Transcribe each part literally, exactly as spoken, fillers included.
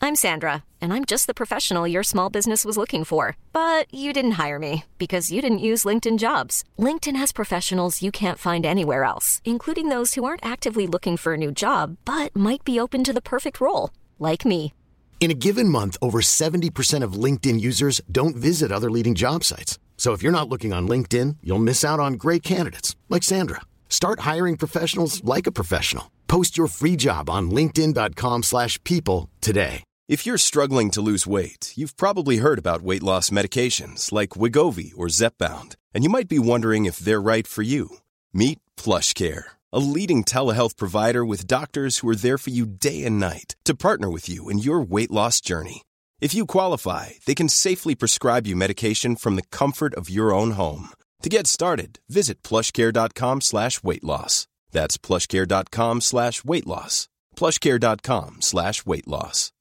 I'm Sandra, and I'm just the professional your small business was looking for. But you didn't hire me because you didn't use LinkedIn Jobs. LinkedIn has professionals you can't find anywhere else, including those who aren't actively looking for a new job, but might be open to the perfect role, like me. In a given month, over seventy percent of LinkedIn users don't visit other leading job sites. So if you're not looking on LinkedIn, you'll miss out on great candidates like Sandra. Start hiring professionals like a professional. Post your free job on linkedin.com slash people today. If you're struggling to lose weight, you've probably heard about weight loss medications like Wegovy or Zepbound, and you might be wondering if they're right for you. Meet PlushCare, a leading telehealth provider with doctors who are there for you day and night to partner with you in your weight loss journey. If you qualify, they can safely prescribe you medication from the comfort of your own home. To get started, visit plushcare.com slash weight loss. That's plushcare.com slash weight loss. plushcare.com slash weight loss.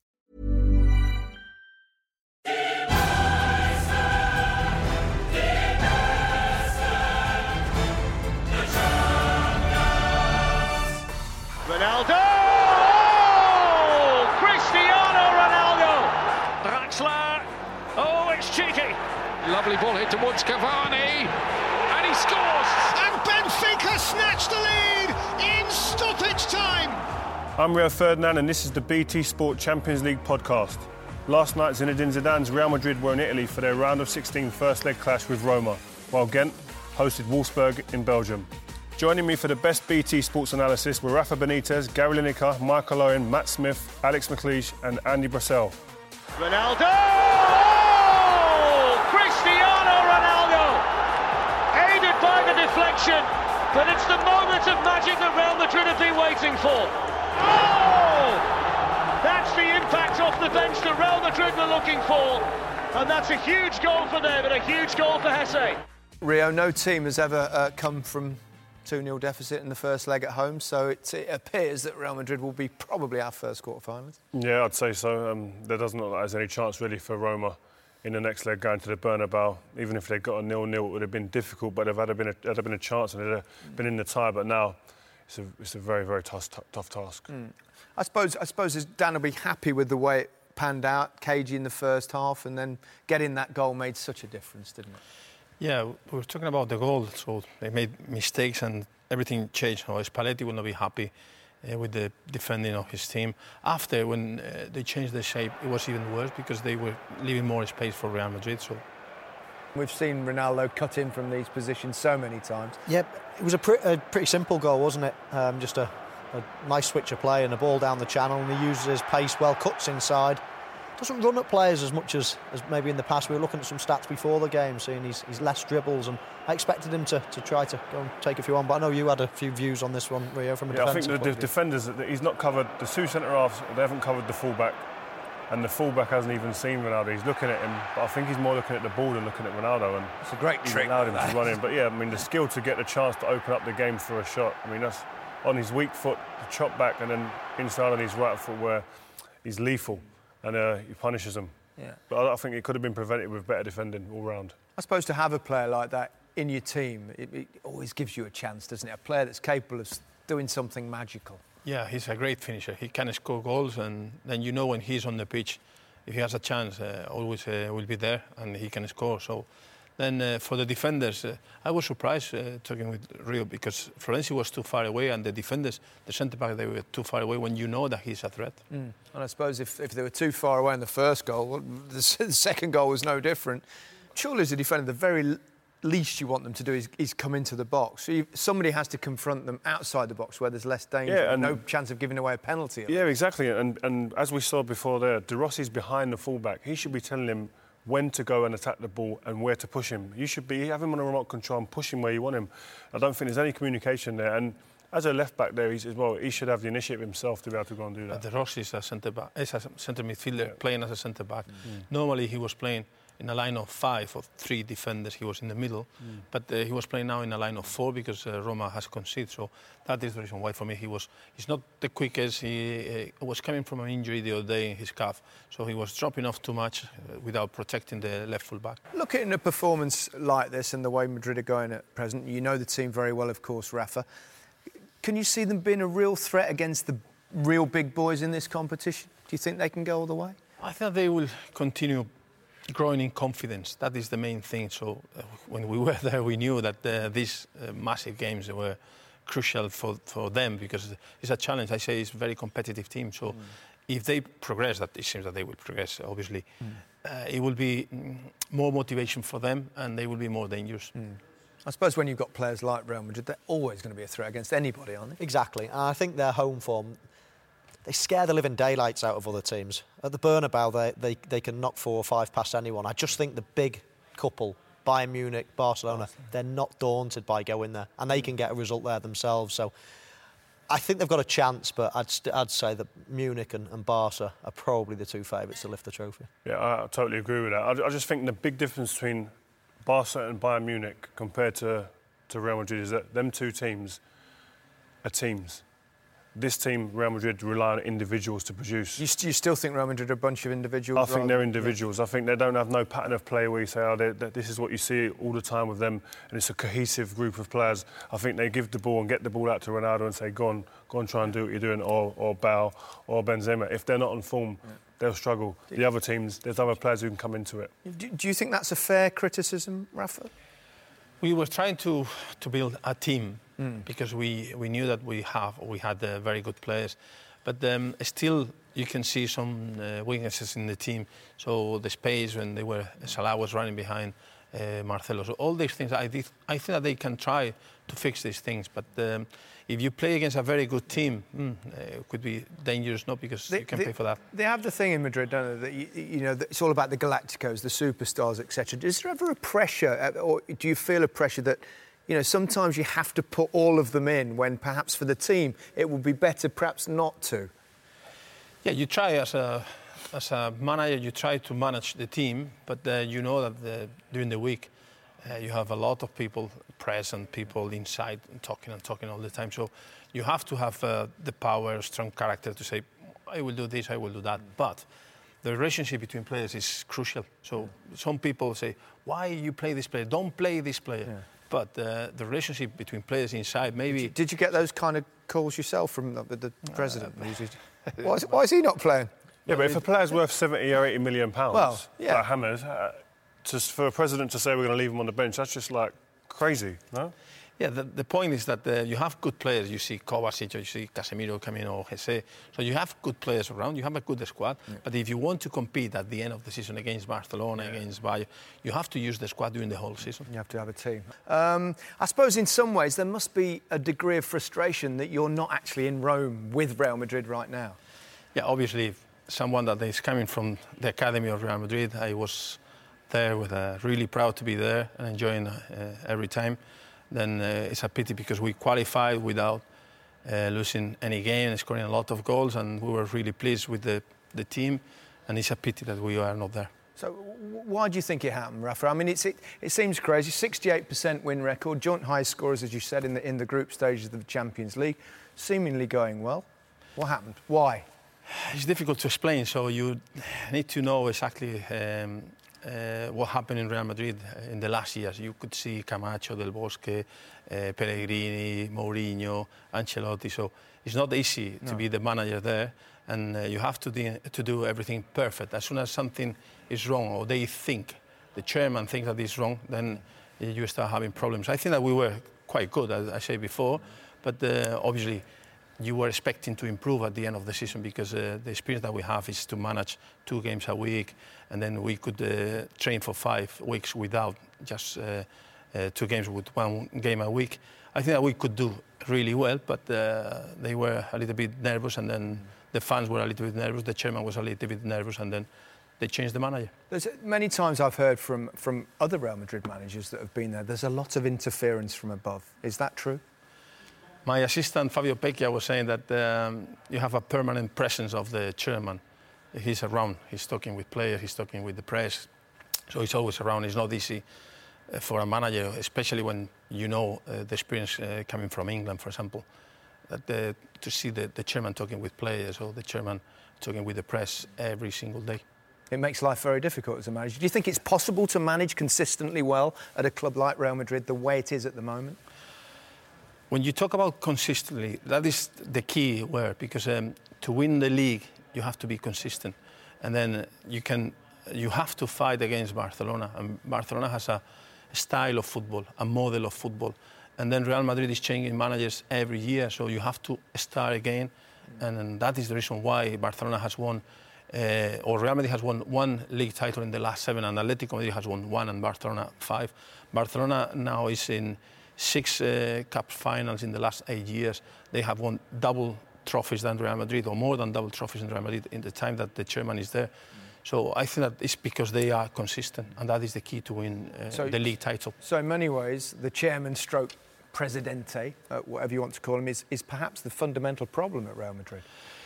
Ronaldo! Cristiano Ronaldo! Draxler! Oh, it's cheeky! Lovely ball hit towards Cavani, and he scores! And Benfica snatch the lead in stoppage time! I'm Rio Ferdinand, and this is the B T Sport Champions League podcast. Last night, Zinedine Zidane's Real Madrid were in Italy for their round of sixteen first leg clash with Roma, while Ghent hosted Wolfsburg in Belgium. Joining me for the best B T Sports analysis were Rafa Benitez, Gary Lineker, Michael Owen, Matt Smith, Alex McLeish and Andy Brassell. Ronaldo! Cristiano Ronaldo! Aided by the deflection, but it's the moment of magic that Real Madrid have been waiting for. Oh! That's the impact off the bench that Real Madrid were looking for. And that's a huge goal for them and a huge goal for Hesse. Rio, no team has ever uh, come from two nil deficit in the first leg at home, so it, it appears that Real Madrid will be probably our first quarter-finalist. Yeah, I'd say so. Um, there doesn't look like there's any chance really for Roma in the next leg going to the Bernabeu. Even if they got a nil nil, it would have been difficult, but there had been a, there'd have been a chance and they'd have been in the tie. But now it's a, it's a very, very tough, tough task. Mm. I suppose I suppose Dan will be happy with the way it panned out, cagey in the first half, and then getting that goal made such a difference, didn't it? Yeah, we were talking about the goal, so they made mistakes and everything changed. So Spalletti will not be happy uh, with the defending of his team. After, when uh, they changed the shape, it was even worse because they were leaving more space for Real Madrid. So we've seen Ronaldo cut in from these positions so many times. Yeah, it was a, pre- a pretty simple goal, wasn't it? Um, just a, a nice switch of play and a ball down the channel, and he uses his pace well, cuts inside. Doesn't run at players as much as, as maybe in the past. We were looking at some stats before the game, seeing he's, he's less dribbles, and I expected him to, to try to go and take a few on. But I know you had a few views on this one, Rio, from a yeah, defensive I think the, the defenders, he's not covered, the two centre-halves, they haven't covered the full-back, and the full-back hasn't even seen Ronaldo. He's looking at him, but I think he's more looking at the ball than looking at Ronaldo. And it's a great he's trick. allowed him to run in. But yeah, I mean, the skill to get the chance to open up the game for a shot, I mean, that's on his weak foot, the chop back, and then inside on his right foot where he's lethal, and uh, he punishes them. Yeah. But I think it could have been prevented with better defending all round. I suppose to have a player like that in your team, it, it always gives you a chance, doesn't it? A player that's capable of doing something magical. Yeah, he's a great finisher. He can score goals, and then you know when he's on the pitch, if he has a chance, uh, always uh, will be there, and he can score. So then uh, for the defenders, uh, I was surprised uh, talking with Rio because Florenzi was too far away, and the defenders, the centre-back, they were too far away when you know that he's a threat. Mm. And I suppose if, if they were too far away in the first goal, well, the, the second goal was no different. Surely as a defender, the very least you want them to do is, is come into the box. So you, somebody has to confront them outside the box where there's less danger, yeah, and no chance of giving away a penalty. Yeah, exactly. And, and as we saw before there, De Rossi's behind the fullback. He should be telling him when to go and attack the ball and where to push him. You should be have him on a remote control and push him where you want him. I don't think there's any communication there. And as a left back there, he's, as well, he should have the initiative himself to be able to go and do that. But De Rossi is a centre back, is a centre midfielder yeah. playing as a centre back. Mm. Normally he was playing in a line of five or three defenders. He was in the middle, mm. but uh, he was playing now in a line of four because uh, Roma has conceded. So that is the reason why for me he was. He's not the quickest. He uh, was coming from an injury the other day in his calf, so he was dropping off too much uh, without protecting the left full back. Looking at a performance like this and the way Madrid are going at present, you know the team very well, of course, Rafa. Can you see them being a real threat against the real big boys in this competition? you think they can go all the way? I think they will continue growing in confidence. That is the main thing. So uh, when we were there, we knew that uh, these uh, massive games were crucial for, for them because it's a challenge. I say it's a very competitive team. So mm. if they progress, that it seems that they will progress, obviously, mm. uh, it will be mm, more motivation for them and they will be more dangerous. Mm. I suppose when you've got players like Real Madrid, they're always going to be a threat against anybody, aren't they? Exactly. And I think their home form, they scare the living daylights out of other teams. At the Bernabeu, they, they, they can knock four or five past anyone. I just think the big couple, Bayern Munich, Barcelona, they're not daunted by going there. And they can get a result there themselves. So I think they've got a chance, but I'd, st- I'd say that Munich and, and Barca are probably the two favourites to lift the trophy. Yeah, I totally agree with that. I, I just think the big difference between Barca and Bayern Munich compared to, to Real Madrid is that them two teams are teams. This team, Real Madrid, rely on individuals to produce. You, st- you still think Real Madrid are a bunch of individuals? I think they're individuals. Yeah. I think they don't have no pattern of play where you say, oh, they, they, this is what you see all the time with them, and it's a cohesive group of players. I think they give the ball and get the ball out to Ronaldo and say, go on, go on, try and do what you're doing, or, or Bale, or Benzema. If they're not on form, yeah. they'll struggle. The other teams, there's other players who can come into it. Do, do you think that's a fair criticism, Rafa? We were trying to, to build a team mm. because we, we knew that we have we had uh, very good players, but um, still you can see some uh, weaknesses in the team. So the space when they were Salah was running behind uh, Marcelo. So all these things, I, did, I think that they can try to fix these things. But um, if you play against a very good team, mm, it could be dangerous, not because they, you can they, play for that. They have the thing in Madrid, don't they? That you, you know, that it's all about the Galacticos, the superstars, et cetera. Is there ever a pressure, or do you feel a pressure that, you know, sometimes you have to put all of them in when perhaps for the team it would be better perhaps not to? Yeah, you try as a as a manager, you try to manage the team, but uh, you know that the, during the week uh, you have a lot of people present, people inside and talking and talking all the time. So you have to have uh, the power, strong character to say, I will do this, I will do that. But the relationship between players is crucial. So some people say, why you play this player? Don't play this player. Yeah. But uh, the relationship between players inside, maybe... Did you, did you get those kind of calls yourself from the, the president? Uh, why, is, why is he not playing? Yeah, but if a player's worth seventy or eighty million pounds, well, yeah. like Hammers, uh, just for a president to say we're going to leave him on the bench, that's just like crazy, no? Yeah, the, the point is that uh, you have good players. You see Kovacic, you see Casemiro coming, or Jesse. So you have good players around. You have a good squad. Yeah. But if you want to compete at the end of the season against Barcelona, yeah. against Bayern, you have to use the squad during the whole season. You have to have a team. Um, I suppose in some ways there must be a degree of frustration that you're not actually in Rome with Real Madrid right now. Yeah, obviously, someone that is coming from the academy of Real Madrid, I was there with uh, really proud to be there and enjoying uh, every time. Then uh, it's a pity because we qualified without uh, losing any game, scoring a lot of goals, and we were really pleased with the, the team, and it's a pity that we are not there. So why do you think it happened, Rafa? I mean, it's, it, it seems crazy. sixty-eight percent win record, joint highest scorers, as you said, in the, in the group stages of the Champions League, seemingly going well. What happened? Why? It's difficult to explain, so you need to know exactly um, Uh, what happened in Real Madrid in the last years. You could see Camacho, Del Bosque, uh, Pellegrini, Mourinho, Ancelotti. So it's not easy no. to be the manager there, and uh, you have to, de- to do everything perfect. As soon as something is wrong, or they think, the chairman thinks that it's wrong, then you start having problems. I think that we were quite good, as I said before, but uh, obviously you were expecting to improve at the end of the season because uh, the experience that we have is to manage two games a week, and then we could uh, train for five weeks without just uh, uh, two games with one game a week. I think that we could do really well, but uh, they were a little bit nervous, and then the fans were a little bit nervous, the chairman was a little bit nervous, and then they changed the manager. There's many times I've heard from, from other Real Madrid managers that have been there, there's a lot of interference from above. Is that true? My assistant, Fabio Pecchia, was saying that um, you have a permanent presence of the chairman. He's around, he's talking with players, he's talking with the press, so he's always around. It's not easy uh, for a manager, especially when you know uh, the experience uh, coming from England, for example, that uh, to see the, the chairman talking with players or the chairman talking with the press every single day. It makes life very difficult as a manager. Do you think it's possible to manage consistently well at a club like Real Madrid the way it is at the moment? When you talk about consistently, that is the key word, because um, to win the league you have to be consistent, and then you can you have to fight against Barcelona. And Barcelona has a style of football, a model of football, and then Real Madrid is changing managers every year, so you have to start again, and, and that is the reason why Barcelona has won. Uh, or Real Madrid has won one league title in the last seven, and Atletico Madrid has won one, and Barcelona five. Barcelona now is in six uh, cup finals in the last eight years. They have won double trophies than Real Madrid, or more than double trophies in Real Madrid in the time that the chairman is there. Mm. So I think that it's because they are consistent, and that is the key to win uh, so, the league title. So in many ways, the chairman stroke presidente, uh, whatever you want to call him, is, is perhaps the fundamental problem at Real Madrid.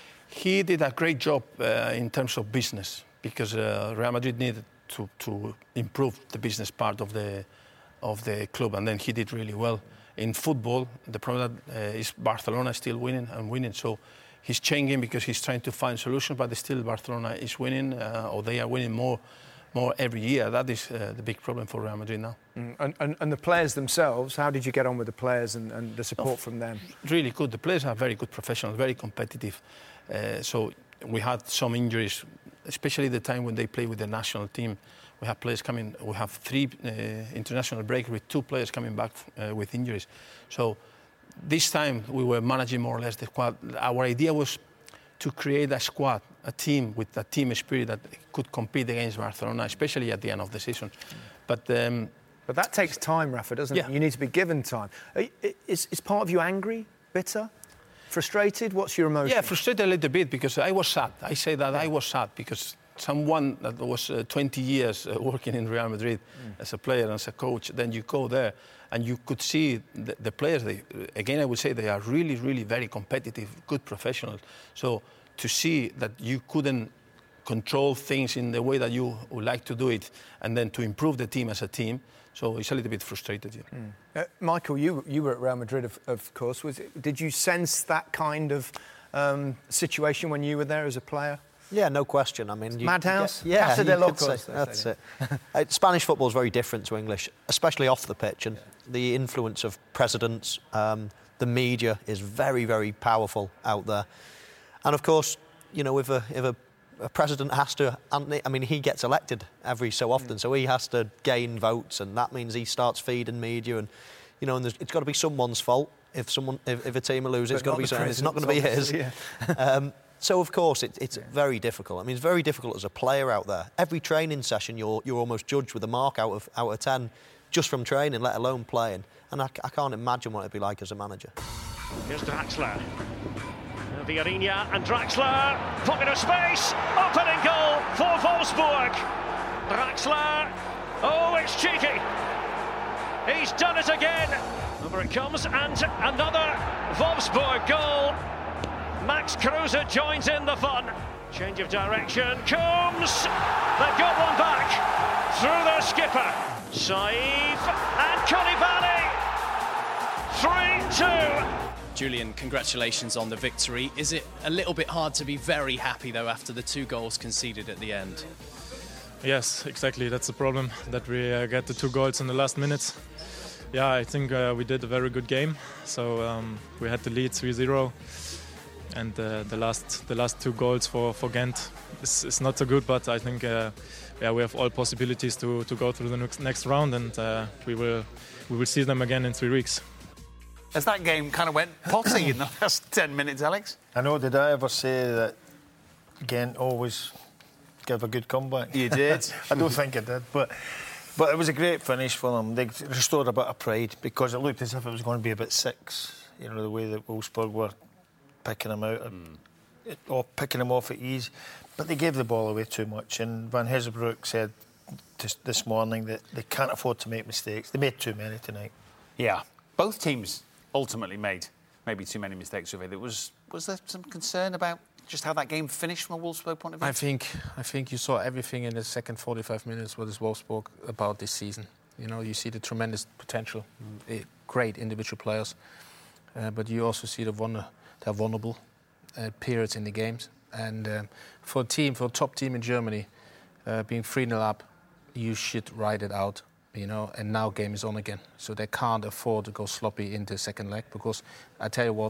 He did a great job uh, in terms of business, because uh, Real Madrid needed to, to improve the business part of the of the club, and then he did really well. In football, the problem uh, is Barcelona is still winning and winning, so he's changing because he's trying to find solutions, but still Barcelona is winning, uh, or they are winning more more every year. That is uh, the big problem for Real Madrid now. Mm. And, and, and the players themselves, how did you get on with the players and, and the support oh, from them? Really good. The players are very good professionals, very competitive. Uh, so we had some injuries, especially the time when they play with the national team. We have players coming. We have three uh, international breaks with two players coming back uh, with injuries. So this time we were managing more or less the squad. Our idea was to create a squad, a team with a team spirit that could compete against Barcelona, especially at the end of the season. Mm. But um, but that takes time, Rafa, doesn't yeah. it? You need to be given time. Is, is part of you angry, bitter? Frustrated? What's your emotion? Yeah, frustrated a little bit, because I was sad. I say that I was sad because someone that was uh, twenty years uh, working in Real Madrid mm. as a player and as a coach, then you go there and you could see the, the players. They, again, I would say they are really, really very competitive, good professionals. So to see that you couldn't control things in the way that you would like to do it, and then to improve the team as a team, so it's a little bit frustrated. Yeah. Mm. Uh, Michael, you you were at Real Madrid, of, of course. Was it, did you sense that kind of um, situation when you were there as a player? Yeah, no question. I mean, you, Madhouse, you get, yeah, Casa de Locos. That's it. uh, Spanish football is very different to English, especially off the pitch, and yeah. the influence of presidents, um, the media is very, very powerful out there. And of course, you know, if a if a, a president has to, I mean, he gets elected every so often, mm. so he has to gain votes, and that means he starts feeding media, and you know, and it's got to be someone's fault if someone if, if a team loses, it's got to be someone. It's not going to be his. Yeah. um, So, of course, it, it's yeah. very difficult. I mean, it's very difficult as a player out there. Every training session, you're you're almost judged with a mark out of out of ten just from training, let alone playing. And I, I can't imagine what it'd be like as a manager. Here's Draxler. Vieirinha and Draxler. Pocket of space. Opening goal for Wolfsburg. Draxler. Oh, it's cheeky. He's done it again. Over it comes, and another Wolfsburg goal. Max Kruse joins in the fun. Change of direction comes. They've got one back through their skipper. Saif and Koulibaly. three two. Julian, congratulations on the victory. Is it a little bit hard to be very happy, though, after the two goals conceded at the end? Yes, exactly. That's the problem, that we uh, get the two goals in the last minutes. Yeah, I think uh, we did a very good game. So um, we had the lead three zero. And uh, the last the last two goals for, for Ghent is, is not so good, but I think uh, yeah, we have all possibilities to, to go through the next, next round, and uh, we will we will see them again in three weeks. As that game kind of went potty in the last ten minutes, Alex? I know, did I ever say that Ghent always give a good comeback? You did. I don't think I did, but but it was a great finish for them. They restored a bit of pride, because it looked as if it was going to be about six, you know, the way that Wolfsburg were picking him out, mm. or picking him off at ease, but they gave the ball away too much. And Van Hesselbroek said this morning that they can't afford to make mistakes. They made too many tonight. Yeah, both teams ultimately made maybe too many mistakes with it. It was was there some concern about just how that game finished from a Wolfsburg point of view? I think I think you saw everything in the second forty-five minutes what is Wolfsburg about this season. You know, you see the tremendous potential, mm. great individual players, uh, but you also see the wonder. They're vulnerable uh, periods in the games, and um, for a team, for a top team in Germany, uh, being three nil up, you should ride it out, you know. And now game is on again, so they can't afford to go sloppy into the second leg, because I tell you what,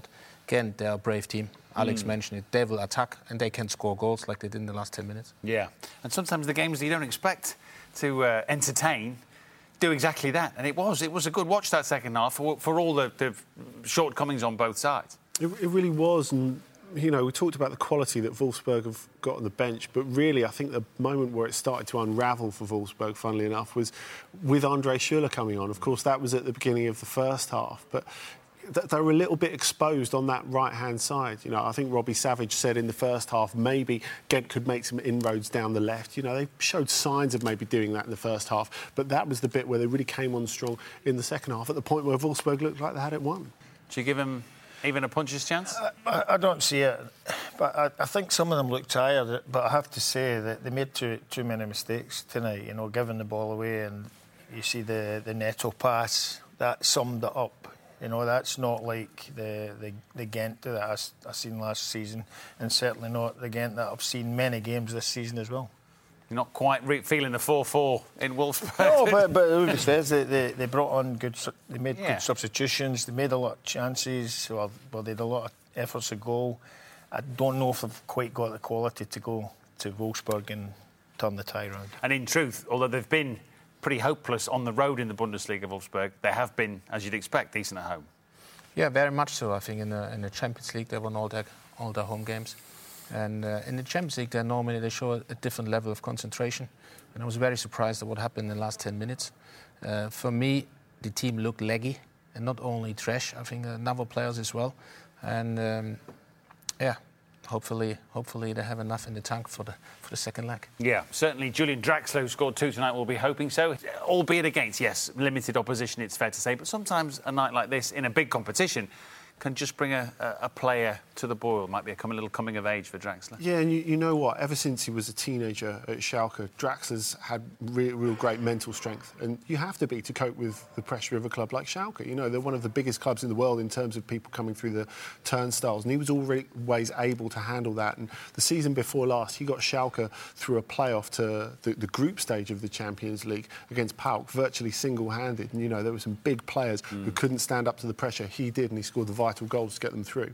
Ghent, they're a brave team. Alex Mm. mentioned it. They will attack and they can score goals like they did in the last ten minutes. Yeah, and sometimes the games that you don't expect to uh, entertain do exactly that. And it was. It was a good watch, that second half, for, for all the, the shortcomings on both sides. It, it really was. And, you know, we talked about the quality that Wolfsburg have got on the bench, but really I think the moment where it started to unravel for Wolfsburg, funnily enough, was with Andre Schürrle coming on. Of course, that was at the beginning of the first half, but they were a little bit exposed on that right-hand side. You know, I think Robbie Savage said in the first half maybe Ghent could make some inroads down the left. You know, they showed signs of maybe doing that in the first half, but that was the bit where they really came on strong in the second half, at the point where Wolfsburg looked like they had it won. Do you give him even a puncher's chance? I, I don't see it, but I, I think some of them look tired. But I have to say that they made too too many mistakes tonight. You know, giving the ball away, and you see the the Neto pass that summed it up. You know, that's not like the, the, the Ghent that I, I seen last season, and certainly not the Ghent that I've seen many games this season as well. You're not quite re- feeling the four four in Wolfsburg. No, but, but it says they, they, they brought on good, they made Yeah. good substitutions, they made a lot of chances, well, well, they had a lot of efforts to goal. I don't know if they've quite got the quality to go to Wolfsburg and turn the tie around. And in truth, although they've been pretty hopeless on the road in the Bundesliga, Wolfsburg, they have been, as you'd expect, decent at home. Yeah, very much so. I think in the in the Champions League they won all their all their home games, and uh, in the Champions League they normally they show a, a different level of concentration. And I was very surprised at what happened in the last ten minutes. Uh, for me, the team looked leggy, and not only Trash. I think uh, Naval players as well, and um, yeah. Hopefully, hopefully they have enough in the tank for the for the second leg. Yeah, certainly Julian Draxler, who scored two tonight, will be hoping so. Albeit against, yes, limited opposition, it's fair to say. But sometimes a night like this, in a big competition, can just bring a, a, a player to the boil. Might be a, come, a little coming of age for Draxler. Yeah, and you, you know what? Ever since he was a teenager at Schalke, Draxler's had real, real great mental strength. And you have to be to cope with the pressure of a club like Schalke. You know, they're one of the biggest clubs in the world in terms of people coming through the turnstiles. And he was always able to handle that. And the season before last, he got Schalke through a playoff to the, the group stage of the Champions League against PAOK, virtually single-handed. And, you know, there were some big players mm. who couldn't stand up to the pressure. He did, and he scored the vital goals to get them through.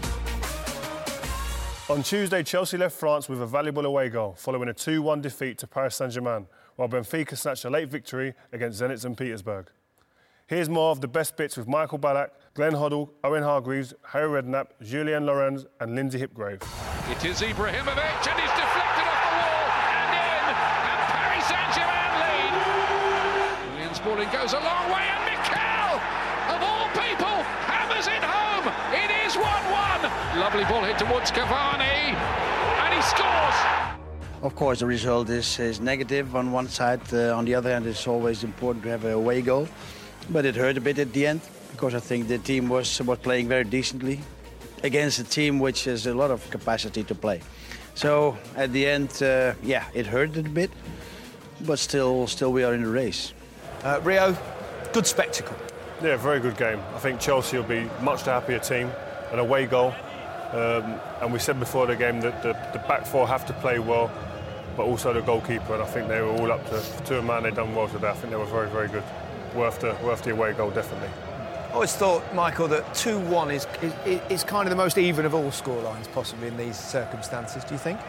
On Tuesday, Chelsea left France with a valuable away goal, following a two one defeat to Paris Saint-Germain, while Benfica snatched a late victory against Zenit Saint Petersburg. Here's more of the best bits with Michael Ballack, Glenn Hoddle, Owen Hargreaves, Harry Redknapp, Julien Lorenz and Lindsay Hipgrave. It is Ibrahimovic, and he's deflected off the wall and in, and Paris Saint-Germain lead. Julian Spalding goes a long way, and Mikel, of all people, hammers it home. It is one one. Lovely ball hit towards Cavani, and he scores. Of course, the result is, is negative on one side. Uh, on the other hand, it's always important to have a away goal. But it hurt a bit at the end, because I think the team was, was playing very decently against a team which has a lot of capacity to play. So at the end, uh, yeah, it hurt a bit, but still, still we are in the race. Uh, Rio, good spectacle. Yeah, very good game. I think Chelsea will be much the happier team. An away goal. Um, and we said before the game that the, the back four have to play well, but also the goalkeeper. And I think they were all up to, to a man. They've done well today. I think they were very, very good. Worth the, worth the away goal, definitely. I always thought, Michael, that two one is, is, is kind of the most even of all scorelines, possibly, in these circumstances, do you think?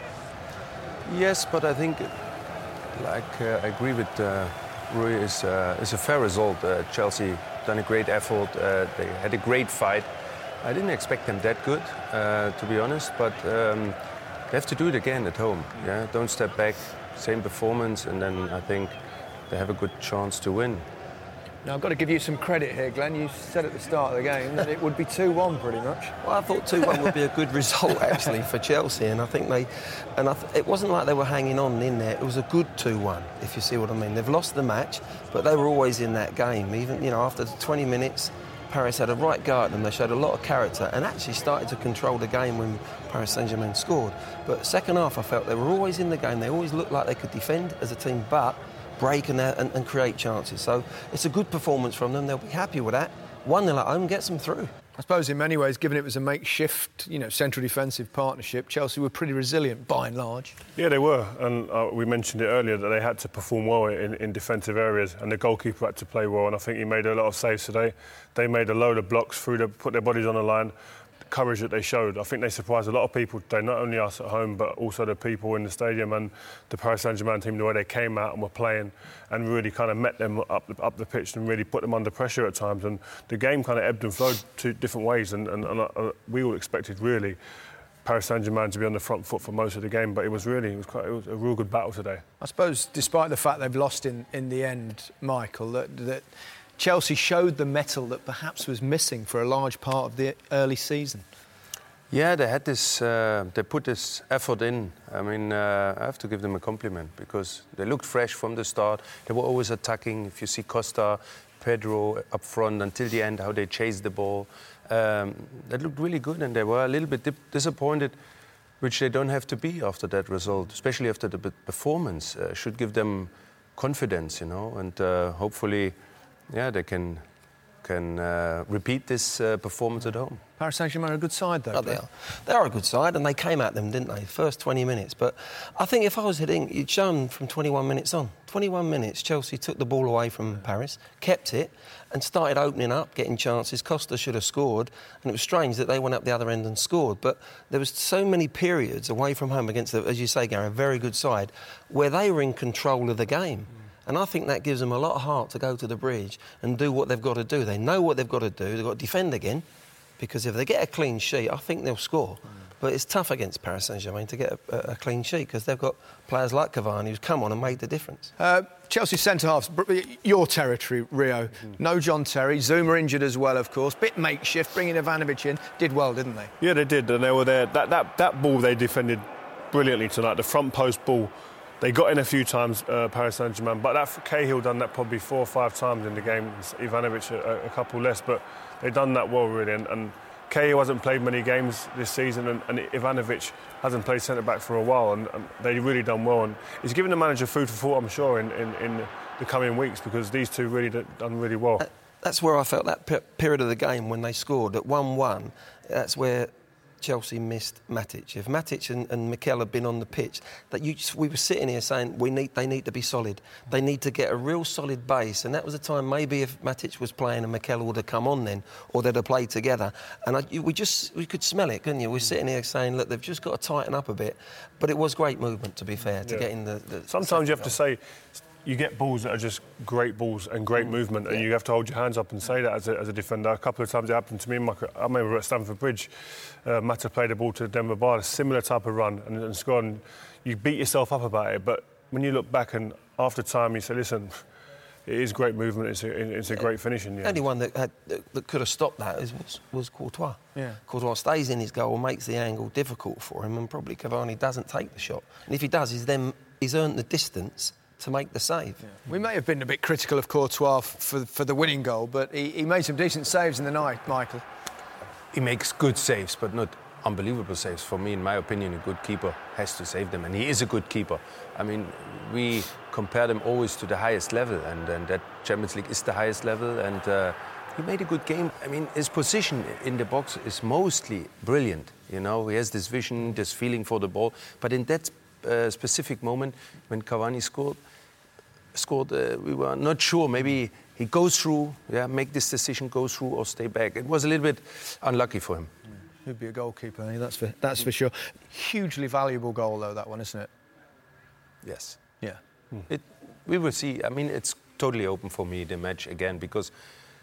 Yes, but I think, like, uh, I agree with uh, Rui, it's, uh, it's a fair result. Uh, Chelsea done a great effort. Uh, they had a great fight. I didn't expect them that good, uh, to be honest, but um, they have to do it again at home. Yeah, don't step back, same performance, and then I think they have a good chance to win. Now, I've got to give you some credit here, Glenn. You said at the start of the game that it would be two one pretty much. Well, I thought two one would be a good result, actually, for Chelsea. And I think they... And I th- it wasn't like they were hanging on in there. It was a good two one, if you see what I mean. They've lost the match, but they were always in that game. Even, you know, after twenty minutes, Paris had a right go at them. They showed a lot of character and actually started to control the game when Paris Saint-Germain scored. But second half, I felt they were always in the game. They always looked like they could defend as a team, but break and, and, and create chances. So it's a good performance from them. They'll be happy with that. one nil at home gets them through. I suppose in many ways, given it was a makeshift, you know, central defensive partnership, Chelsea were pretty resilient by and large. Yeah, they were. And uh, we mentioned it earlier that they had to perform well in, in defensive areas, and the goalkeeper had to play well. And I think he made a lot of saves today. They made a load of blocks through, the, put their bodies on the line. courage that they showed. I think they surprised a lot of people today, not only us at home, but also the people in the stadium and the Paris Saint-Germain team, the way they came out and were playing and really kind of met them up the, up the pitch and really put them under pressure at times. And the game kind of ebbed and flowed two different ways, and, and, and uh, we all expected, really, Paris Saint-Germain to be on the front foot for most of the game, but it was really it was quite it was a real good battle today. I suppose, despite the fact they've lost in, in the end, Michael, that, that Chelsea showed the mettle that perhaps was missing for a large part of the early season. Yeah, they had this. Uh, they put this effort in. I mean, uh, I have to give them a compliment because they looked fresh from the start. They were always attacking. If you see Costa, Pedro up front until the end, how they chased the ball. Um, that looked really good, and they were a little bit dip- disappointed, which they don't have to be after that result, especially after the performance. Uh, should give them confidence, you know, and uh, hopefully, yeah, they can can uh, repeat this uh, performance at home. Paris Saint-Germain are a good side, though. Oh, they are. They are a good side, and they came at them, didn't they? First twenty minutes. But I think if I was hitting, you'd shown from twenty-one minutes on. twenty-one minutes, Chelsea took the ball away from Paris, kept it, and started opening up, getting chances. Costa should have scored, and it was strange that they went up the other end and scored. But there was so many periods away from home against, the, as you say, Gary, a very good side, where they were in control of the game. And I think that gives them a lot of heart to go to the bridge and do what they've got to do. They know what they've got to do. They've got to defend again, because if they get a clean sheet, I think they'll score. Mm. But it's tough against Paris Saint-Germain to get a, a clean sheet because they've got players like Cavani who's come on and made the difference. Uh, Chelsea centre-halves, your territory, Rio. Mm. No John Terry. Zuma injured as well, of course. Bit makeshift, bringing Ivanovic in. Did well, didn't they? Yeah, they did. And they were there. That, that, that ball they defended brilliantly tonight. The front post ball, they got in a few times, uh, Paris Saint-Germain. But that Cahill done that probably four or five times in the game. Ivanovic a, a couple less. But they've done that well, really. And, and Cahill hasn't played many games this season, and, and Ivanovic hasn't played centre-back for a while, and, and they've really done well. And he's given the manager food for thought, I'm sure, in, in, in the coming weeks, because these two really done really well. That's where I felt that pe- period of the game when they scored at one one, that's where Chelsea missed Matic. If Matic and, and Mikel had been on the pitch, that you just, we were sitting here saying we need, they need to be solid. They need to get a real solid base, and that was the time maybe if Matic was playing and Mikel would have come on then, or they'd have played together. And I, we just we could smell it, couldn't you? We were sitting here saying, look, they've just got to tighten up a bit. But it was great movement, to be fair, to yeah. get in the. the Sometimes you have to say. You get balls that are just great balls and great mm. movement, and yeah. you have to hold your hands up and say that as a, as a defender. A couple of times it happened to me. In my, I remember at Stamford Bridge, uh, Mata played a ball to Denver Bar, a similar type of run, and, and scored. And you beat yourself up about it, but when you look back and after time, you say, listen, it is great movement. It's a, it's a yeah. great finishing. The only one that, had, that, that could have stopped that is, was, was Courtois. Yeah. Courtois stays in his goal and makes the angle difficult for him, and probably Cavani doesn't take the shot. And if he does, he's then he's earned the distance to make the save. Yeah. We may have been a bit critical of Courtois for, for the winning goal, but he, he made some decent saves in the night, Michael. He makes good saves, but not unbelievable saves. For me, in my opinion, a good keeper has to save them, and he is a good keeper. I mean, we compare them always to the highest level, and, and that Champions League is the highest level, and uh, he made a good game. I mean, his position in the box is mostly brilliant. You know, he has this vision, this feeling for the ball, but in that uh, specific moment when Cavani scored, scored, uh, we were not sure. Maybe he goes through, yeah, make this decision, go through or stay back. It was a little bit unlucky for him. He'd be a goalkeeper, eh? that's for that's for sure. Hugely valuable goal, though, that one, isn't it? Yes. Yeah. Mm. It, we will see. I mean, it's totally open for me, the match again, because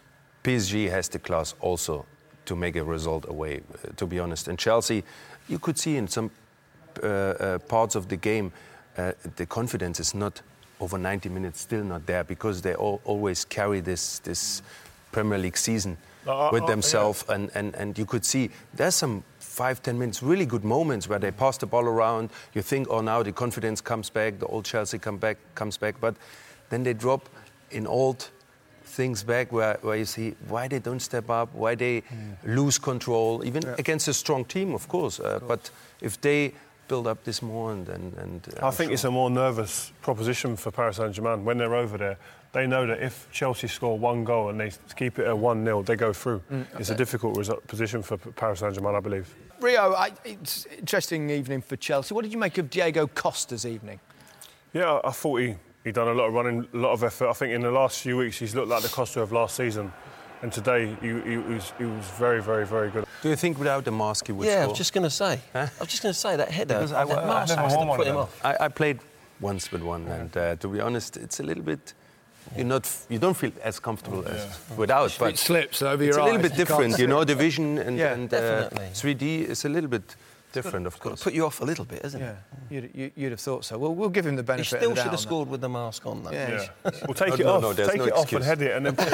P S G has the class also to make a result away, uh, to be honest. And Chelsea, you could see in some uh, uh, parts of the game, uh, the confidence is not over ninety minutes still not there, because they all, always carry this this Premier League season uh, with uh, themselves, yeah. and, and, and you could see there's some five, ten minutes, really good moments where they pass the ball around. You think, oh, now the confidence comes back, the old Chelsea come back, comes back, but then they drop in old things back where, where you see why they don't step up, why they mm. lose control, even yeah. against a strong team, of course. Uh, of course. But if they build up this more and... and, and uh, I think sure. it's a more nervous proposition for Paris Saint-Germain. When they're over there, they know that if Chelsea score one goal and they keep it at one nil, they go through. Mm, okay. It's a difficult result, position for Paris Saint-Germain, I believe. Rio, I, it's an interesting evening for Chelsea. What did you make of Diego Costa's evening? Yeah, I thought he, he done a lot of running, a lot of effort. I think in the last few weeks he's looked like the Costa of last season. And today he, he, was, he was very, very, very good. Do you think without the mask he would yeah, score? I was just going to say. Huh? I was just going to say that header. Because I, that I, mask I, has to put him off. I, I played once with one, and uh, to be honest, it's a little bit. You're not. You don't feel as comfortable as yeah. without. But it slips over your it's eyes. It's a little bit different, you know. The vision and, yeah, and uh, three D is a little bit different, got, of course. Got to put you off a little bit, isn't yeah. it? You'd, you, you'd have thought so. Well, we'll give him the benefit. He still of the should doubt have scored with the mask on, though. Yeah. yeah. We'll take oh, it no, off. No, take no it excuse. off and head it, and then put it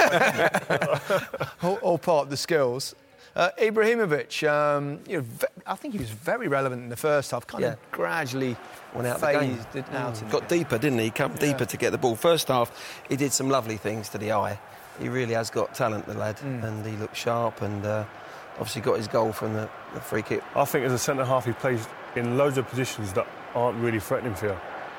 back. all, all part of the skills. Uh, Ibrahimovic, um, you know, ve- I think he was very relevant in the first half. Kind yeah. of gradually went out phased the game. It out. Mm. Got deeper, didn't he? He came yeah. deeper to get the ball. First half, he did some lovely things to the eye. He really has got talent, the lad, mm. and he looked sharp and uh, obviously got his goal from the, the free kick. I think as a centre half, he plays in loads of positions that aren't really threatening for you.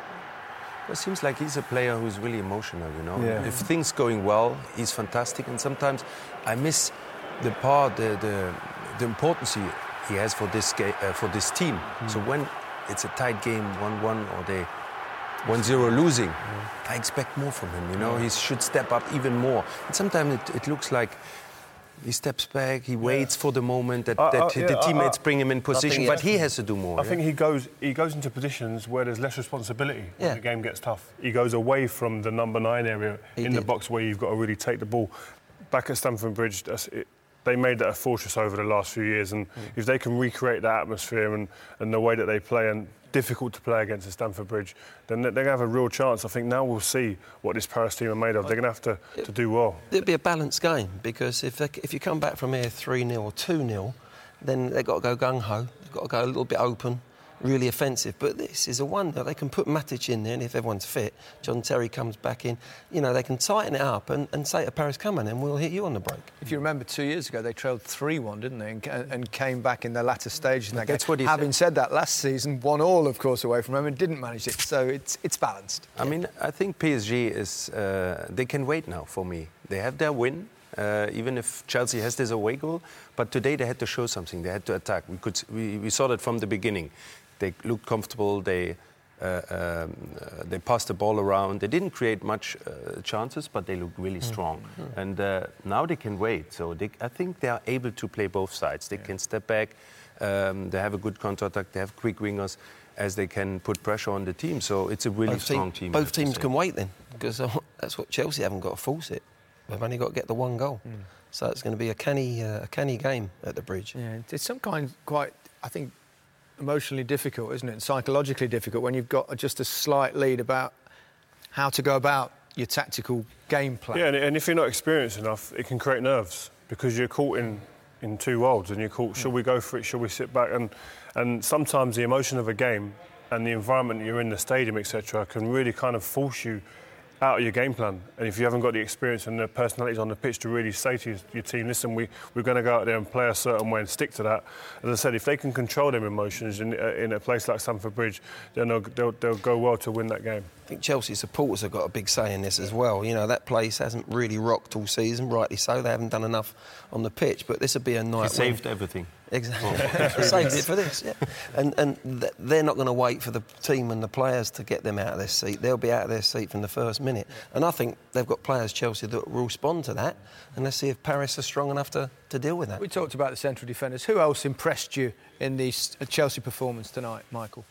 It seems like he's a player who's really emotional, you know. Yeah. If things going well, he's fantastic, and sometimes I miss the part, the the, the importance he, he has for this ga- uh, for this team. Mm. So when it's a tight game, one one, or they one zero losing, mm. I expect more from him, you know. Yeah. He should step up even more. And sometimes it, it looks like he steps back, he waits yeah. for the moment that, uh, that uh, the yeah, teammates uh, bring him in position, he but he has to do more. I yeah? think he goes he goes into positions where there's less responsibility yeah. when the game gets tough. He goes away from the number nine area he in did. the box where you've got to really take the ball. Back at Stamford Bridge, that's it, they made that a fortress over the last few years, and mm. if they can recreate that atmosphere and, and the way that they play, and difficult to play against at Stamford Bridge, then they're going to have a real chance. I think now we'll see what this Paris team are made of. They're going to have to, it, to do well. It'll be a balanced game, because if they, if you come back from here three nil or two nil, then they've got to go gung-ho, they've got to go a little bit open, really offensive. But this is a wonder. They can put Matic in there, and if everyone's fit, John Terry comes back in, you know, they can tighten it up and, and say to Paris, come on, and we'll hit you on the break. If you remember, two years ago, they trailed three one, didn't they, and, and came back in the latter stages in that That's game. what he Having said. said that, last season, one all, of course, away from home and didn't manage it. So it's it's balanced. I mean, I think P S G is... Uh, they can wait now, for me. They have their win, uh, even if Chelsea has this away goal. But today they had to show something. They had to attack. We could we, we saw that from the beginning. They looked comfortable. They uh, um, uh, they passed the ball around. They didn't create much uh, chances, but they looked really strong. Mm. And uh, now they can wait. So they, I think they are able to play both sides. They yeah. can step back. Um, they have a good counter-attack. They have quick wingers, as they can put pressure on the team. So it's a really both strong team, team. Both teams can wait then, because uh, that's what Chelsea haven't got to force it. They've only got to get the one goal. Mm. So it's going to be a canny, uh, a canny game at the Bridge. Yeah, it's some kind quite, I think, emotionally difficult, isn't it? And psychologically difficult when you've got just a slight lead about how to go about your tactical game plan. Yeah, and, and if you're not experienced enough, it can create nerves, because you're caught in, in two worlds, and you're caught, should we go for it, should we sit back? And, and sometimes the emotion of a game and the environment you're in, the stadium, et cetera, can really kind of force you out of your game plan. And if you haven't got the experience and the personalities on the pitch to really say to your, your team, listen, we, we're going to go out there and play a certain way and stick to that. As I said, if they can control their emotions in, uh, in a place like Stamford Bridge, then they'll, they'll, they'll go well to win that game. I think Chelsea supporters have got a big say in this as well. You know, that place hasn't really rocked all season, rightly so. They haven't done enough on the pitch, but this would be a night. He saved everything. Exactly. Saved it for this, yeah. And, and th- they're not going to wait for the team and the players to get them out of their seat. They'll be out of their seat from the first minute. And I think they've got players, Chelsea, that will respond to that. And let's see if Paris are strong enough to, to deal with that. We talked about the central defenders. Who else impressed you in the Chelsea performance tonight, Michael?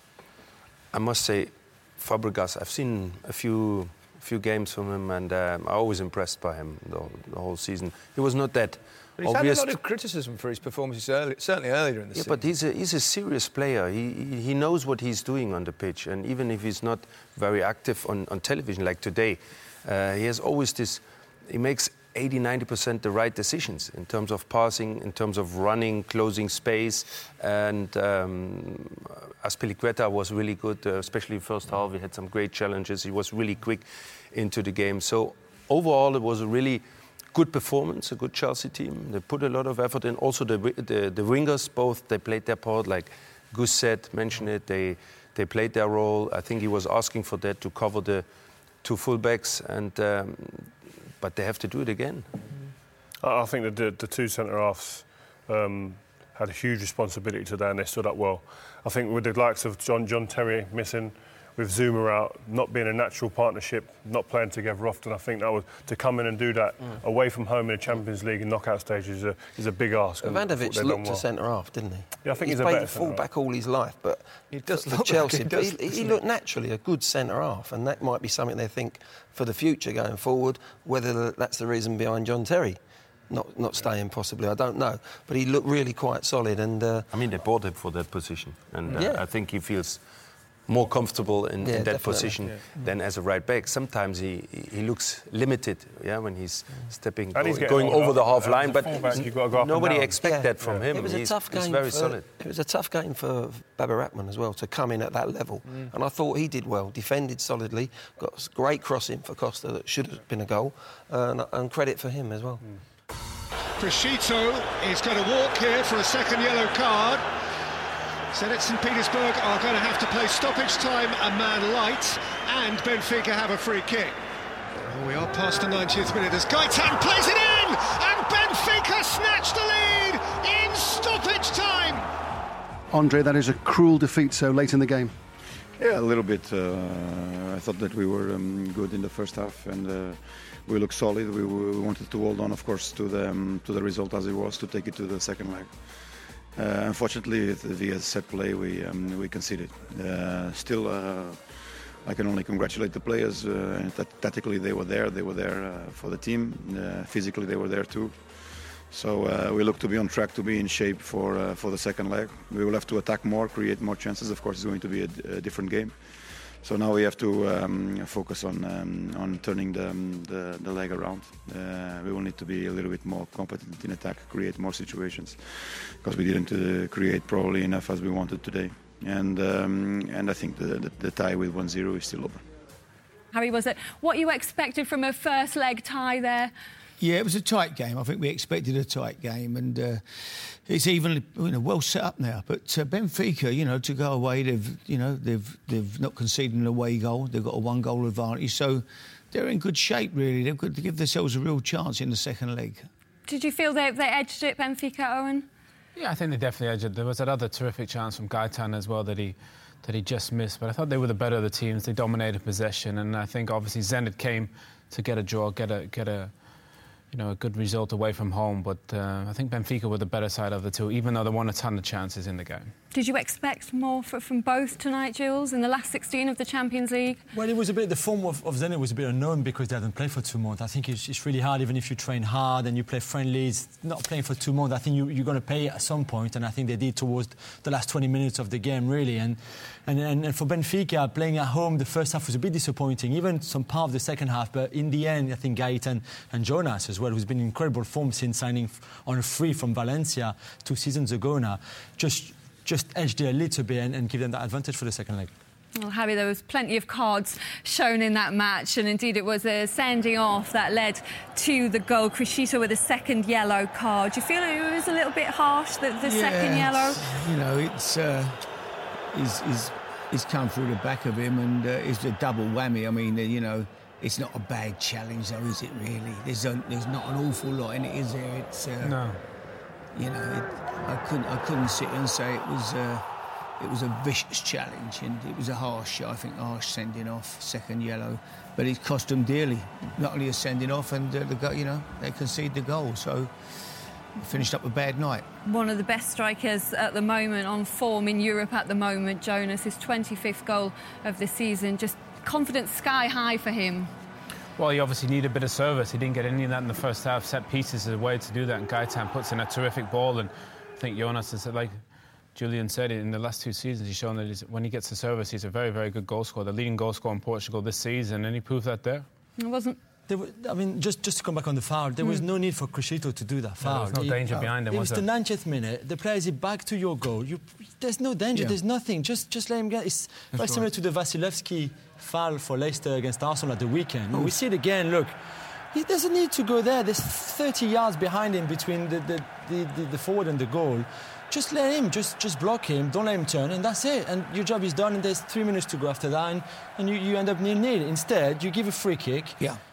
I must say, Fabregas, I've seen a few few games from him, and um, I'm always impressed by him the, the whole season. He was not that but he's obvious. had a lot of criticism for his performances, early, certainly earlier in the yeah, season. but he's a, he's a serious player. He, he he knows what he's doing on the pitch, and even if he's not very active on, on television like today, uh, he has always this. He makes eighty, ninety percent the right decisions in terms of passing, in terms of running, closing space, and um, Azpilicueta was really good, uh, especially first half. He had some great challenges. He was really quick into the game. So overall, it was a really good performance, a good Chelsea team. They put a lot of effort in. Also, the the, the wingers, both, they played their part. Like Gus said, mentioned it, they they played their role. I think he was asking for that to cover the two fullbacks, and um, but they have to do it again. I think that the, the two centre-halves um, had a huge responsibility today, and they stood up well. I think with the likes of John John Terry missing, with Zuma out, not being a natural partnership, not playing together often. I think that was to come in and do that mm. away from home in the Champions League and knockout stage is a is a big ask. Ivanovic looked well. a centre half, didn't he? Yeah, I think he's, he's a played better full back all his life, but he does for look Chelsea. Like he, but does, he, he looked naturally a good centre half, and that might be something they think for the future going forward. Whether that's the reason behind John Terry not not staying, possibly, I don't know. But he looked really quite solid, and uh, I mean they bought him for that position, and uh, yeah. I think he feels more comfortable in, yeah, in that definitely. position yeah. than as a right back. Sometimes he he looks limited, yeah, when he's stepping, and he's go, going over the half line. But go nobody expects yeah. that from yeah. him. It was a he's, tough game. He's very for, solid. It was a tough game for Babaratman as well to come in at that level, mm. and I thought he did well. Defended solidly, got great crossing for Costa that should have been a goal, uh, and, and credit for him as well. Mm. Crescito is going to walk here for a second yellow card. Zenit Saint Petersburg are going to have to play stoppage time, a man light, and Benfica have a free kick. Oh, we are past the ninetieth minute as Gaitan plays it in, and Benfica snatch the lead in stoppage time. Andre, that is a cruel defeat so late in the game. Yeah, a little bit. Uh, I thought that we were um, good in the first half, and uh, we looked solid. We, we wanted to hold on, of course, to the um, to the result as it was, to take it to the second leg. Uh, unfortunately, via set play, we um, we conceded. Uh, still, uh, I can only congratulate the players. Uh, tactically, they were there. They were there uh, for the team. Uh, physically, they were there too. So uh, we look to be on track, to be in shape for uh, for the second leg. We will have to attack more, create more chances. Of course, it's going to be a, a different game. So now we have to um, focus on um, on turning the, um, the the leg around. Uh, we will need to be a little bit more competent in attack, create more situations, because we didn't uh, create probably enough as we wanted today. And um, and I think the, the, the tie with one zero is still over. Harry, was it what you expected from a first leg tie there? Yeah, it was a tight game. I think we expected a tight game, and uh, it's even you know well set up now. But uh, Benfica, you know, to go away, they've you know they've they've not conceded an away goal. They've got a one goal advantage, so they're in good shape. Really, they've got to give themselves a real chance in the second leg. Did you feel they they edged it, Benfica, Owen? Yeah, I think they definitely edged it. There was another terrific chance from Gaitan as well that he that he just missed. But I thought they were the better of the teams. They dominated possession, and I think obviously Zenit came to get a draw, get a get a. You know, a good result away from home, but uh, I think Benfica were the better side of the two, even though they won a ton of chances in the game. Did you expect more for, from both tonight, Jules, in the last sixteen of the Champions League? Well, it was a bit, the form of, of Zenit was a bit unknown because they hadn't played for two months. I think it's, it's really hard, even if you train hard and you play friendlies, not playing for two months. I think you, you're going to pay at some point, and I think they did towards the last twenty minutes of the game, really. And and, and, and for Benfica, playing at home, the first half was a bit disappointing, even some part of the second half. But in the end, I think Gaitan and Jonas as well, who's been in incredible form since signing on a free from Valencia two seasons ago now, just just edged it a little bit and, and give them that advantage for the second leg. Well, Harry, there was plenty of cards shown in that match, and indeed it was a sending off that led to the goal. Crescito with a second yellow card. Do you feel it was a little bit harsh, the, the yeah, second yellow? You know, it's uh, he's, he's, he's come through the back of him, and uh, it's a double whammy. I mean, uh, you know, it's not a bad challenge, though, is it really? There's a, there's not an awful lot in it, is there? It's uh, no. You know, it, I couldn't I couldn't sit and say it was uh, it was a vicious challenge, and it was a harsh, I think, harsh sending off, second yellow. But it cost them dearly. Not only a sending off, and uh, the go, you know they conceded the goal, so finished up a bad night. One of the best strikers at the moment, on form in Europe at the moment, Jonas, his twenty-fifth goal of the season. Just confidence sky high for him. Well, he obviously needed a bit of service. He didn't get any of that in the first half. Set pieces is a way to do that, and Gaitan puts in a terrific ball. And I think Jonas is, like Julian said, in the last two seasons, he's shown that he's, when he gets the service, he's a very, very good goal scorer, the leading goal scorer in Portugal this season, and he proved that there. It wasn't. There were, I mean, just, just to come back on the foul, there mm. was no need for Crescito to do that foul. No, there was no danger he, behind him, it was was there? the ninetieth minute. The player is back to your goal. You, there's no danger. Yeah. There's nothing. Just, just let him get. It's That's very right. similar to the Vasilevsky foul for Leicester against Arsenal at the weekend. We see it again. Look, he doesn't need to go there. There's thirty yards behind him between the, the, the, the, the forward and the goal. Just let him. Just, just block him. Don't let him turn, and that's it. And your job is done. And there's three minutes to go after that, and, and you, you end up nil-nil. Instead, you give a free kick. Yeah.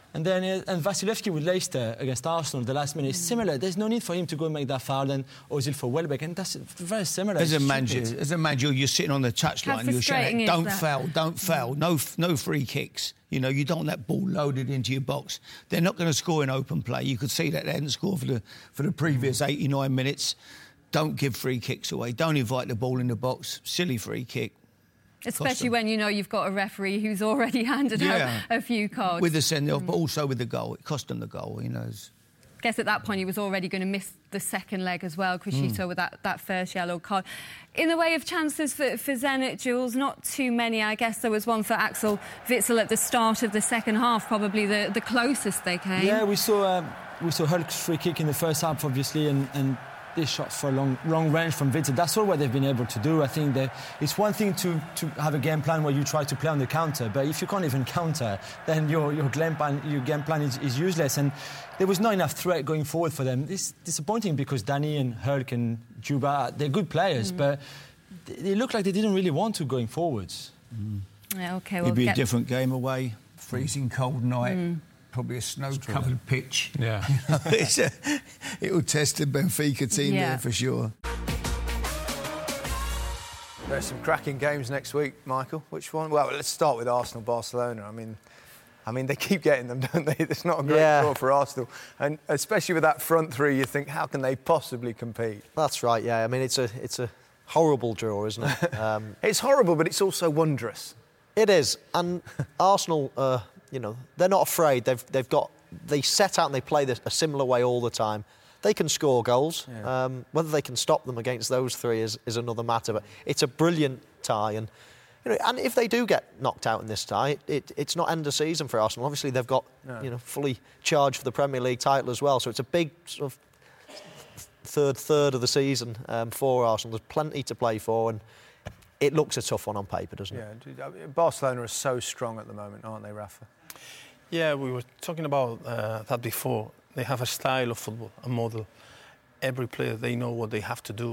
And then uh, and Vasilevsky with Leicester against Arsenal, the last minute is similar. There's no need for him to go and make that foul, and Ozil for Welbeck, and that's very similar. As a It's manager, stupid. as a manager, you're sitting on the touchline, you're shouting, "Don't foul, don't foul, no, no free kicks." You know, you don't want that ball loaded into your box. They're not going to score in open play. You could see that they hadn't scored for the for the previous eighty-nine minutes. Don't give free kicks away. Don't invite the ball in the box. Silly free kick. Especially when you know you've got a referee who's already handed Yeah. out a few cards. With the send-off, but also with the goal. It cost them the goal, you know. It's- I guess at that point he was already going to miss the second leg as well, Criscito, Mm. with that, that first yellow card. In the way of chances for, for Zenit, Jules, not too many. I guess there was one for Axel Witsel at the start of the second half, probably the, the closest they came. Yeah, we saw um, we saw Hulk's free kick in the first half, obviously, and, and this shot for long long range from Witsel. That's all what they've been able to do. I think that it's one thing to, to have a game plan where you try to play on the counter, but if you can't even counter, then your your game plan your game plan is, is useless. And there was not enough threat going forward for them. It's disappointing because Danny and Hulk and Juba, they're good players, mm. but they, they look like they didn't really want to going forwards. Mm. Yeah, okay. It'd Well, be get... a different game away. Freezing cold night. Mm. Probably a snow-covered pitch. Yeah. it's a, it'll test the Benfica team Yeah. there for sure. There's some cracking games next week, Michael. Which one? Well, let's start with Arsenal-Barcelona. I mean, I mean, they keep getting them, don't they? It's not a great Yeah. draw for Arsenal. And especially with that front three, you think, how can they possibly compete? That's right, yeah. I mean, it's a it's a horrible draw, isn't it? Um, it's horrible, but it's also wondrous. It is. And Arsenal, uh, you know, they're not afraid. They've they've got they set out and they play this a similar way all the time. They can score goals. Yeah. Um, whether they can stop them against those three is, is another matter. But it's a brilliant tie, and you know, and if they do get knocked out in this tie, it, it, it's not end of season for Arsenal. Obviously, they've got No. you know fully charged for the Premier League title as well. So it's a big sort of third third of the season um, for Arsenal. There's plenty to play for, and it looks a tough one on paper, doesn't it? Yeah, Barcelona are so strong at the moment, aren't they, Rafa? Yeah, we were talking about uh, that before. They have a style of football, a model. Every player, they know what they have to do.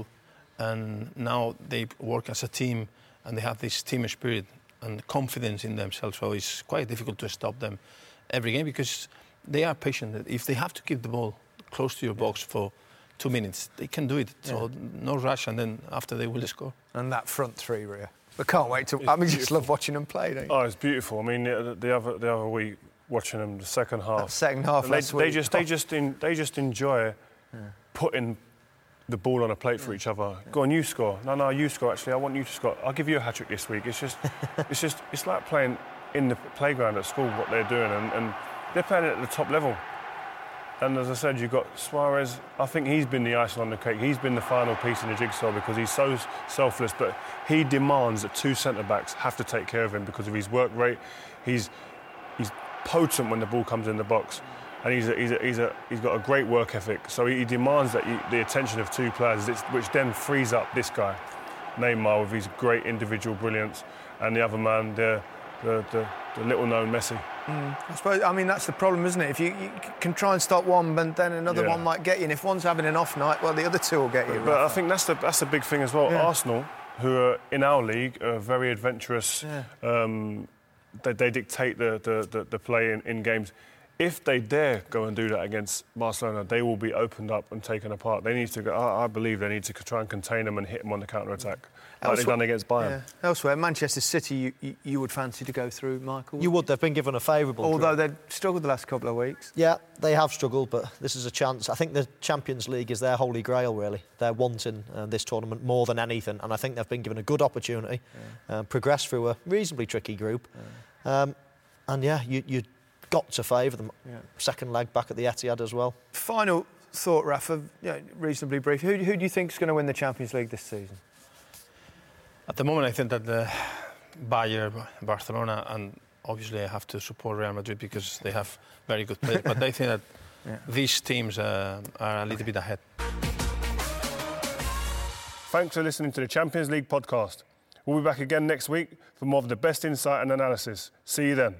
And now they work as a team and they have this team spirit and confidence in themselves. So it's quite difficult to stop them every game because they are patient. If they have to keep the ball close to your box for two minutes, they can do it. So no rush, and then after they will score. And that front three, Ria. I can't wait to... I mean, you just love watching them play, don't you? Oh, it's beautiful. I mean, the, the other the other week, watching them the second half. That second half and they, last they week. just they just in, they just enjoy Yeah. putting the ball on a plate for each other. Go on, you score. No, no, you score. Actually, I want you to score. I'll give you a hat trick this week. It's just, it's just, it's like playing in the playground at school. What they're doing, and, and they're playing it at the top level. And as I said, you've got Suarez. I think he's been the icing on the cake. He's been the final piece in the jigsaw because he's so selfless. But he demands that two centre-backs have to take care of him because of his work rate. He's he's potent when the ball comes in the box, and he's a, he's a, he's a, he's got a great work ethic. So he demands that you, the attention of two players, which then frees up this guy, Neymar, with his great individual brilliance, and the other man, the the, the, the little-known Messi. Mm. I suppose, I mean, that's the problem, isn't it? If you, you can try and stop one, but then another Yeah. one might get you. And if one's having an off night, well, the other two will get you. But I think that's the that's the big thing as well. Yeah. Arsenal, who are in our league, are very adventurous. Yeah. Um, they, they dictate the, the, the, the play in, in games. If they dare go and do that against Barcelona, they will be opened up and taken apart. They need to go, I, I believe they need to try and contain them and hit them on the counter-attack, like they've done against Bayern. Yeah. Elsewhere, Manchester City, you, you, you would fancy to go through, Michael? You would. They've been given a favourable. Although draw. they've struggled the last couple of weeks. Yeah, they have struggled, but this is a chance. I think the Champions League is their holy grail, really. They're wanting uh, this tournament more than anything, and I think they've been given a good opportunity, yeah. uh, progress through a reasonably tricky group. Yeah. Um, and yeah, you, you got to favour them. Yeah. Second leg back at the Etihad as well. Final thought, Rafa, you know, reasonably brief. Who, who do you think is going to win the Champions League this season? At the moment, I think that the Bayern, Barcelona, and obviously I have to support Real Madrid because they have very good players. But I think that yeah. these teams uh, are a little bit ahead. Thanks for listening to the Champions League podcast. We'll be back again next week for more of the best insight and analysis. See you then.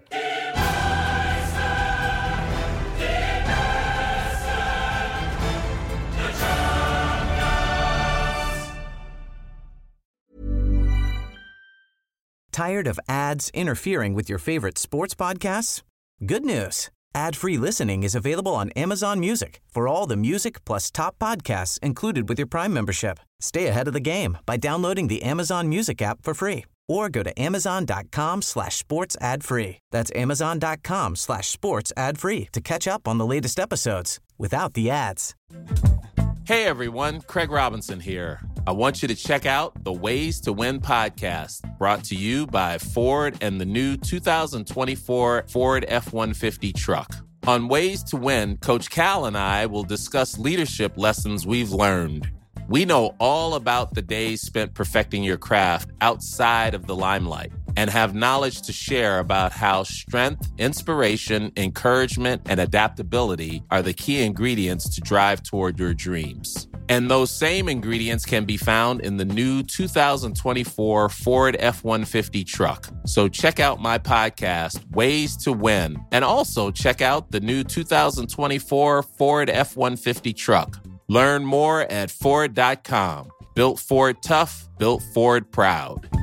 Tired of ads interfering with your favorite sports podcasts? Good news. Ad-free listening is available on Amazon Music for all the music plus top podcasts included with your Prime membership. Stay ahead of the game by downloading the Amazon Music app for free or go to amazon.com slash sports ad free. That's amazon.com slash sports ad free to catch up on the latest episodes without the ads. Hey everyone, Craig Robinson here. I want you to check out the Ways to Win podcast, brought to you by Ford and the new two thousand twenty-four Ford F one fifty truck. On Ways to Win, Coach Cal and I will discuss leadership lessons we've learned. We know all about the days spent perfecting your craft outside of the limelight and have knowledge to share about how strength, inspiration, encouragement, and adaptability are the key ingredients to drive toward your dreams. And those same ingredients can be found in the new two thousand twenty-four Ford F one fifty truck. So check out my podcast, Ways to Win, and also check out the new two thousand twenty-four Ford F one fifty truck. Learn more at Ford dot com. Built Ford tough, built Ford proud.